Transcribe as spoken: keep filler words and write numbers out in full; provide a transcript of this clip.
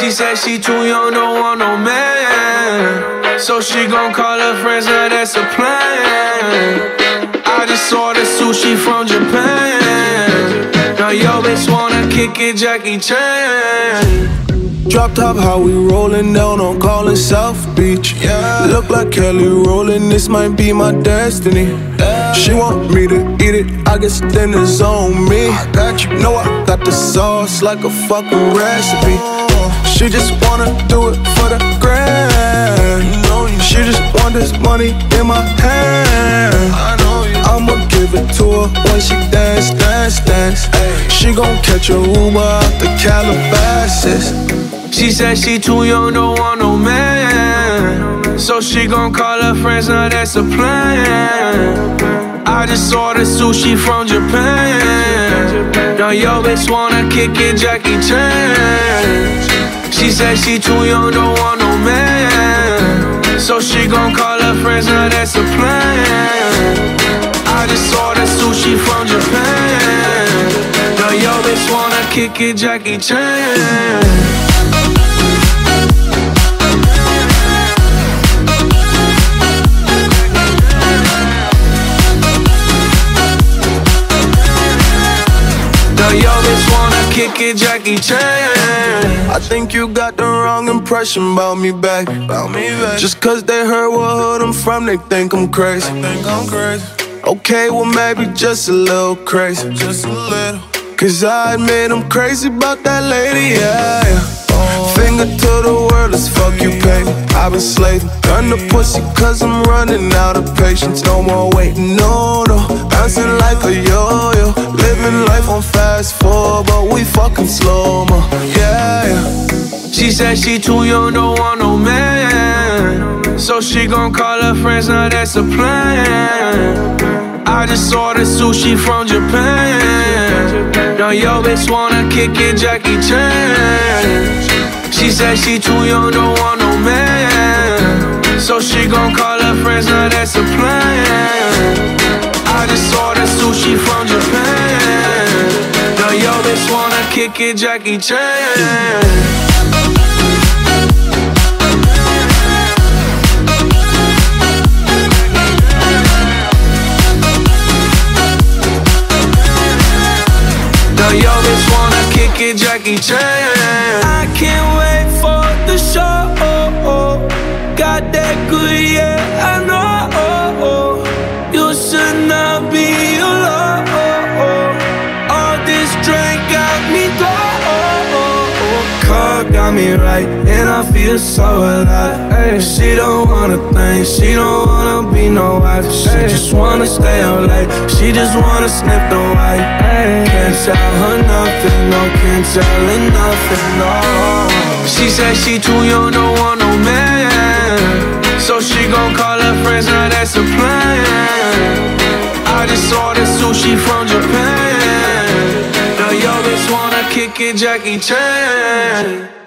She said she too young, don't want no man, so she gon' call her friends, now that's a plan. I just ordered sushi from Japan. Now yo bitch wanna kick it, Jackie Chan. Drop top, how we rollin' down on Collin South Beach. Yeah. Look like Kelly rollin', this might be my destiny. Yeah. She want me to eat it, I guess then it's on me. I got you, know I got the sauce like a fucking recipe. She just wanna do it for the grand. You know you she just want this money in my hand. I know you. I'ma give it to her when she dance, dance, dance. Ay. She gon' catch a Uber out the Calabasas. She said she too young, don't want no man, so she gon' call her friends, now that's a plan. I just ordered sushi from Japan. Now yo bitch wanna kick it, Jackie Chan. She said she too young, don't want no man, so she gon' call her friends, now that's a plan. I just ordered sushi from Japan. Now yo bitch wanna kick it, Jackie Chan. Yo, bitch wanna kick it, Jackie Chan. I think you got the wrong impression about me back. About me back. Just cause they heard what hood I'm from, they think I'm crazy. They think I'm crazy. Okay, well maybe just a little crazy. Just a little. Cause I admit I'm crazy about that lady, yeah, yeah. Finger to the world, let's fuck you, baby. I've been slaving, gun the pussy cause I'm running out of patience. No more waiting, no, no. Bouncing like a yo-yo. Living life on fast forward, but we fucking slow-mo, yeah, yeah. She said she too young, don't want no man, so she gon' call her friends, now that's a plan. I just ordered sushi from Japan. Now yo bitch wanna kick it, Jackie Chan. She said she too young, don't want no man, so she gon' call her friends, now that's a plan. I just ordered sushi from Japan. Now yo bitch wanna kick it, Jackie Chan. Yo, bitch wanna kick it, Jackie Chan. I can't wait for the show. Got that good, yeah, I know. You should not be alone. All this drink got me low. Car got me right, and I feel so alive. Ay, she don't wanna think, she don't wanna be no wife. She ay, just wanna stay up late, she just wanna sniff the white. Ay, can't tell her nothing, no, can't tell her nothing, no. She said she too young, don't want no man, so she gon' call her friends, now that's a plan. I just ordered sushi from Japan. Now yo bitch wanna kick it, Jackie Chan.